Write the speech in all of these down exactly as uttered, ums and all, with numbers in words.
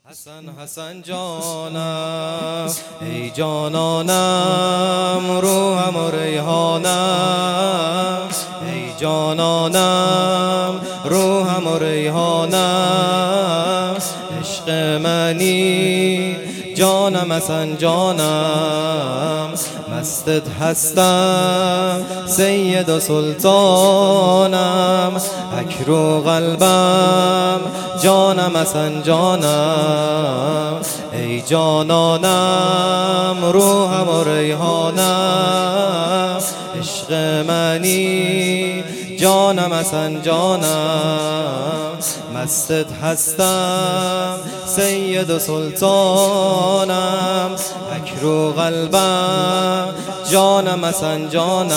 حسن حسن جانم ای جانانم روحم و ریحانم ای جانانم روحم و ریحانم عشق منی جانم حسن جانم مستت هستم سید و سلطانم اکرو قلبم جانم حسن جانم ای جانانم روحم و ریحانم عشق منی جانم حسن جانم مستت هستم سید و سلطانم اکرو قلبم جانم حسن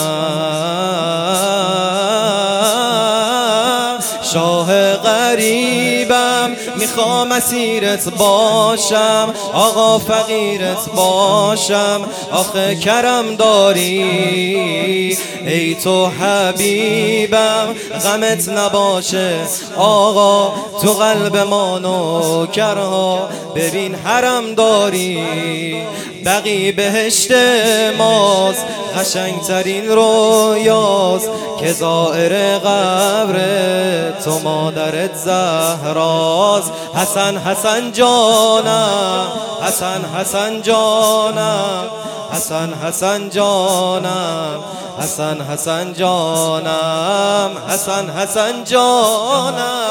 جانم شاه غریبم میخوام اسیرت باشم آقا فقیرت باشم آخه کرم داری ای تو حبیبم غمت نباشه آقا تو قلب ما نوکرها ببین حرم داری بقی بهشت ماست قشنگترین رویاست که زائر قبر تو مادرت زهراست حسن حسن جانم حسن حسن جانم حسن حسن جانم حسن حسن جانم حسن حسن جانم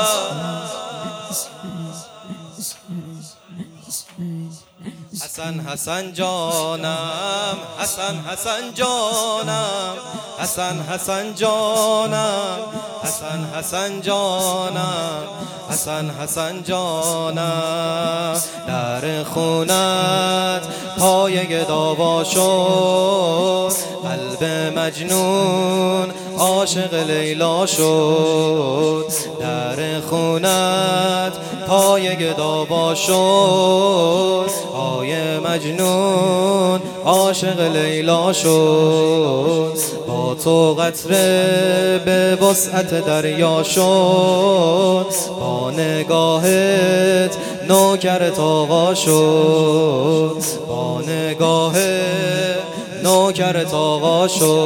حسن حسن جانم حسن حسن جانم حسن حسن جانم حسن حسن جانم حسن حسن جانم در خونت پای گداوا شد قلب مجنون عاشق لیلا شد در خونت پای گداوا شد آی مجنون عاشق لیلا شد با تو قطره به وسعت دریا شد با نگاهت نوکرت آقا شد با نگاهت نوکرت آقا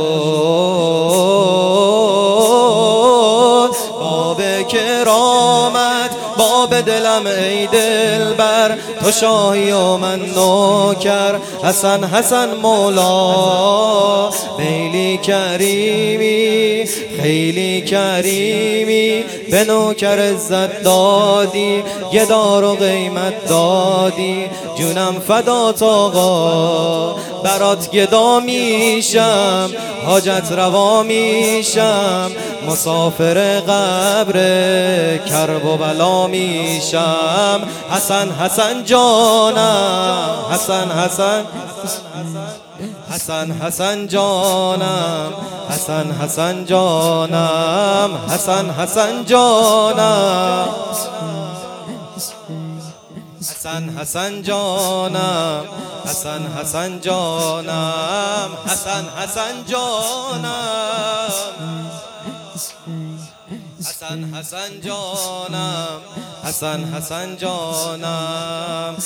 شد باب کرامت باب دلم ای دلبر تو شاهی و من نوکر حسن حسن مولا خیلی کریمی خیلی کریمی به نوکر عزت دادی گدار و قیمت دادی جونم فدات آقا برات گدا میشم حاجت روا میشم مسافر قبر کرب و بلا میشم حسن حسن جانم حسن حسن حسن حسن جانم حسن حسن جانم حسن حسن جانم حسن حسن جانم حسن حسن جانم حسن حسن جانم حسن حسن جانم حسن حسن جانم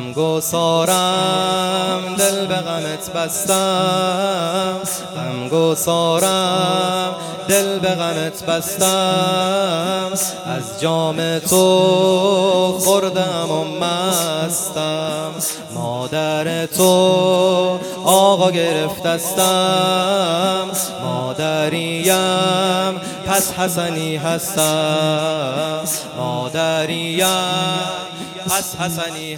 غمگسارم دل به غمت بستم غمگسارم دل به غمت بستم از جام تو خوردم و مستم مادر تو آقا گرفتستم مادریم پس حسنی هستم مادریم پس حسنی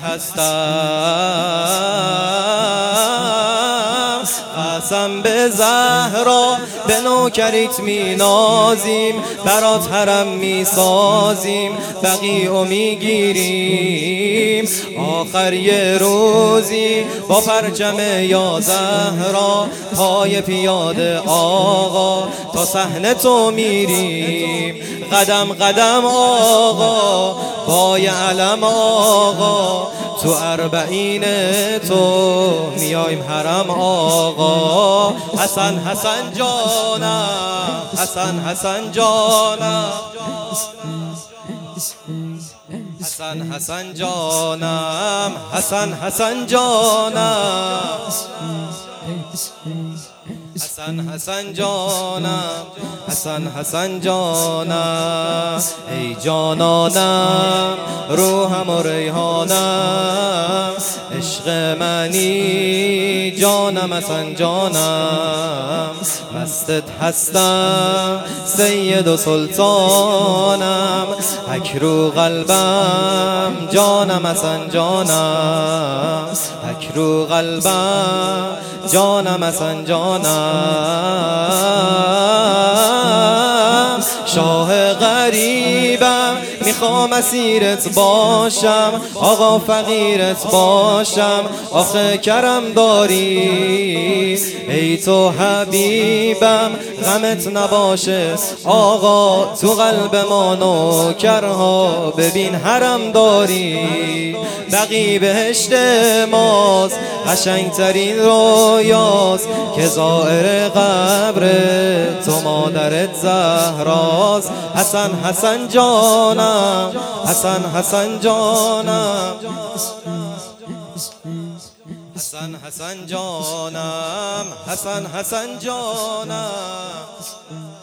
هستم قسم به زهرا به نوکریت می نازیم برات حرم می سازیم بقیعو می گیریم آخر یه روزی با پرچم یا زهرا پای پیاده آقا تا صحنه تو میریم قدم قدم آقا پای علم آقا تو اربعین تو میایم حرم آقا حسن حسن جانم حسن حسن جانم حسن حسن جانم، حسن حسن جانم، حسن حسن جانم، حسن حسن جانم. ای جانانم روحم و ریحانم، عشق منی جانم حسن جانم. مستت هستم سید و سلطانم، حک رو قلبم جانم حسن جانم، حک رو قلبم جانم حسن جانم. شاه غریبم میخوام اسیرت باشم، آقا فقیرت باشم، آخه کرم داری. ای تو حبیبم غمت نباشه آقا، تو قلب ما نوکرها ببین حرم داری. بقی بهشت ماست قشنگترین رویاست، که زائر قبر تو مادرت زهراست. حسن حسن جانم، حسن حسن جانم، حسن حسن جانم، حسن حسن جانم.